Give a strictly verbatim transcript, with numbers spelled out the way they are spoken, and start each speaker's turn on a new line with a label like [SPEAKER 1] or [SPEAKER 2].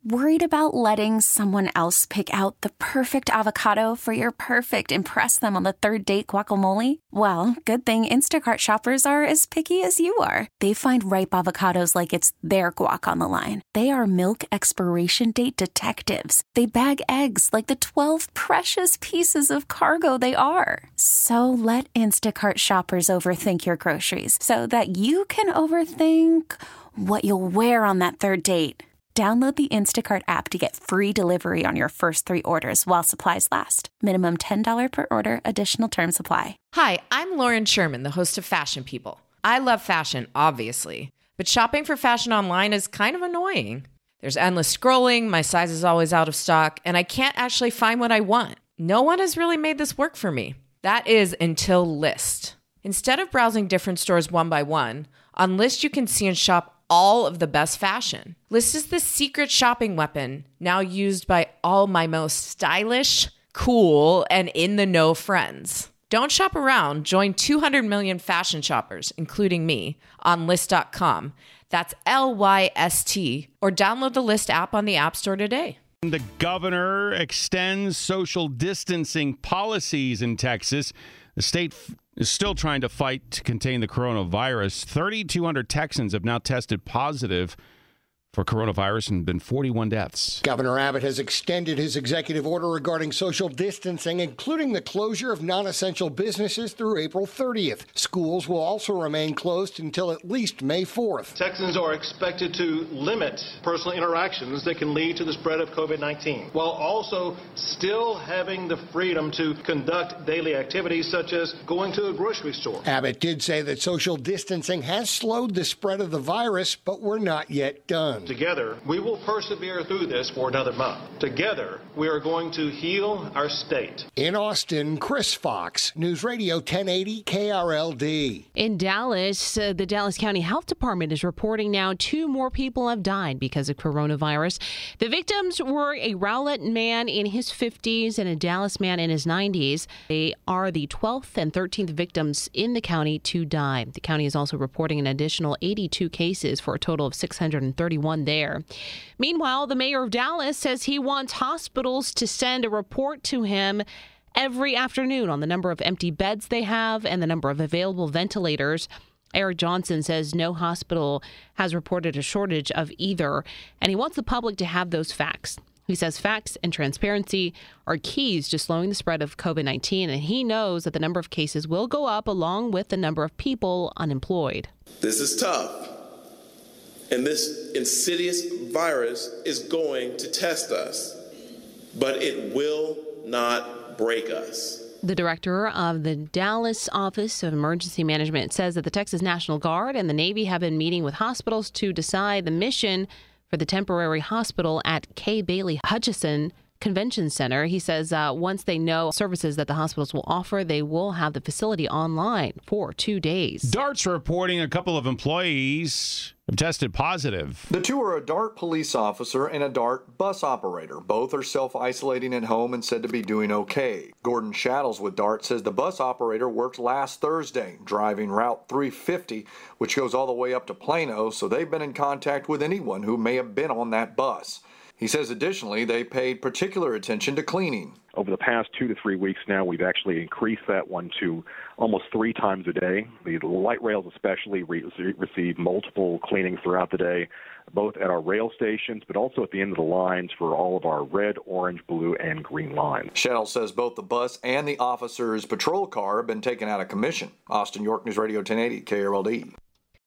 [SPEAKER 1] Worried about letting someone else pick out the perfect avocado for your perfect impress them on the third date guacamole? Well, good thing Instacart shoppers are as picky as you are. They find ripe avocados like it's their guac on the line. They are milk expiration date detectives. They bag eggs like the twelve precious pieces of cargo they are. So let Instacart shoppers overthink your groceries so that you can overthink what you'll wear on that third date. Download the Instacart app to get free delivery on your first three orders while supplies last. Minimum ten dollars per order. Additional terms apply.
[SPEAKER 2] Hi, I'm Lauren Sherman, the host of Fashion People. I love fashion, obviously, but shopping for fashion online is kind of annoying. There's endless scrolling, my size is always out of stock, and I can't actually find what I want. No one has really made this work for me. That is until Lyst. Instead of browsing different stores one by one, on Lyst you can see and shop all of the best fashion. Lyst is the secret shopping weapon now used by all my most stylish, cool, and in-the-know friends. Don't shop around. Join two hundred million fashion shoppers, including me, on Lyst dot com. That's L Y S T. Or download the Lyst app on the App Store today.
[SPEAKER 3] The governor extends social distancing policies in Texas. The state f- is still trying to fight to contain the coronavirus. three thousand two hundred Texans have now tested positive for coronavirus and been forty-one deaths.
[SPEAKER 4] Governor Abbott has extended his executive order regarding social distancing, including the closure of non-essential businesses through April thirtieth. Schools will also remain closed until at least May fourth.
[SPEAKER 5] Texans are expected to limit personal interactions that can lead to the spread of COVID nineteen, while also still having the freedom to conduct daily activities such as going to a grocery store.
[SPEAKER 4] Abbott did say that social distancing has slowed the spread of the virus, but we're not yet done.
[SPEAKER 5] Together, we will persevere through this for another month. Together, we are going to heal our state.
[SPEAKER 4] In Austin, Chris Fox, News Radio ten eighty K R L D.
[SPEAKER 6] In Dallas, uh, the Dallas County Health Department is reporting now two more people have died because of coronavirus. The victims were a Rowlett man in his fifties and a Dallas man in his nineties. They are the twelfth and thirteenth victims in the county to die. The county is also reporting an additional eighty-two cases for a total of six hundred thirty-one there. Meanwhile, the mayor of Dallas says he wants hospitals to send a report to him every afternoon on the number of empty beds they have and the number of available ventilators. Eric Johnson says no hospital has reported a shortage of either, and he wants the public to have those facts. He says facts and transparency are keys to slowing the spread of COVID nineteen, and he knows that the number of cases will go up along with the number of people unemployed.
[SPEAKER 7] This is tough. And this insidious virus is going to test us, but it will not break us.
[SPEAKER 6] The director of the Dallas Office of Emergency Management says that the Texas National Guard and the Navy have been meeting with hospitals to decide the mission for the temporary hospital at Kay Bailey Hutchison Convention Center. He says uh, once they know services that the hospitals will offer, they will have the facility online for two days.
[SPEAKER 3] DART's reporting a couple of employees have tested positive.
[SPEAKER 8] The two are a DART police officer and a DART bus operator. Both are self-isolating at home and said to be doing okay. Gordon Shaddles with DART says the bus operator worked last Thursday, driving Route three fifty, which goes all the way up to Plano, so they've been in contact with anyone who may have been on that bus. He says additionally they paid particular attention to cleaning.
[SPEAKER 9] Over the past two to three weeks now, we've actually increased that one to almost three times a day. The light rails especially re- receive multiple cleanings throughout the day, both at our rail stations, but also at the end of the lines for all of our red, orange, blue, and green lines.
[SPEAKER 8] Shell says both the bus and the officer's patrol car have been taken out of commission. Austin, York News Radio ten eighty, K R L D.